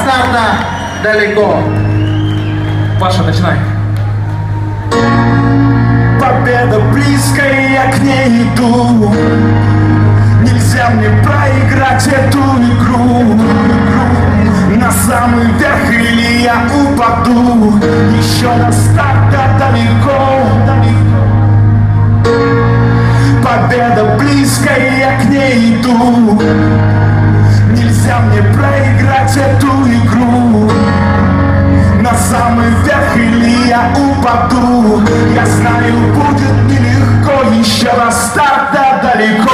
старта далеко. Паша, начинай. Победа близкая, я к ней иду. Нельзя мне проиграть эту игру. На самый верх или я упаду. Еще до старта далеко. Победа близкая, я к ней иду. Нельзя мне проиграть эту игру. На самый верх или я упаду. Я знаю, будет нелегко. Еще до старта далеко.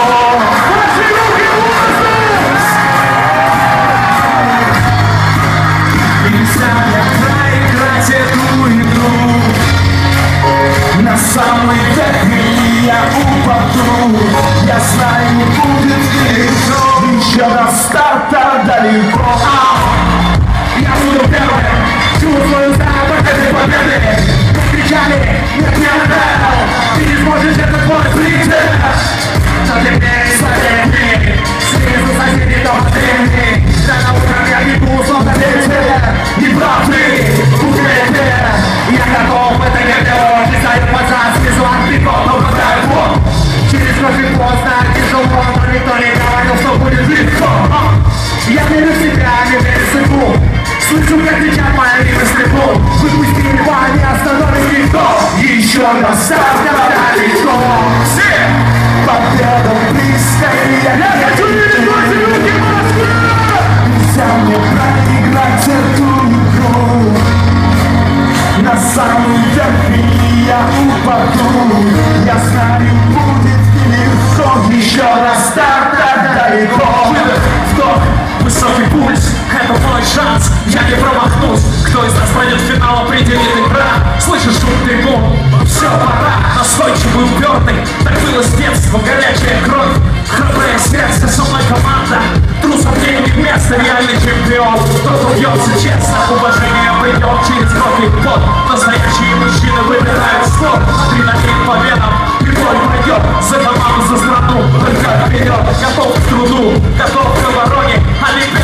Нельзя мне проиграть эту игру. На самый верх или я упаду. Я знаю, будет нелегко. Еще до старта далеко. Я буду первым. Чувствую запах этой победы. Мы кричали, нет, не отдал. Ты не сможешь, это твой предел. Затерпи, затерпи. Снизу соседи дома древни. Рано утром я бегу, словно ветер. Не прав ты, буквете. Я готов, это не дело. Не знаю, пацан, снизу от прикол, но бросаю вот. Через кровь и поздно, тяжело, но никто не говорил, что будет легко. Я верю в себя, не верю в судьбу. Слышу, как кричат мои римы с трибун. Выпусти его, не остановит никто. Еще до старта далеко. Все! Победа близкая. Я хочу видеть ваши руки в Москве! Нельзя мне проиграть эту игру. На самый верх или я упаду. Я знаю, будет нелегко. Еще до старта далеко. Выдох, вдох, высокий пульс. Это мой шанс, я не промахнусь. Кто из нас пройдет в финал, определит игра. Слышишь шум трибун? Все, пора. Настойчивый, упертый. Так было с детства, горячая кровь. Храброе сердце, со мной команда. Трусом денег место, реальный чемпион. Тот убьется честно, уважение придет через кровь и пот. Настоящие мужчины выбирают спорт. Адреналин по венам, и боль пойдет. За команду, за страну, только вперед. Готов к труду, готов к обороне. Олимпийский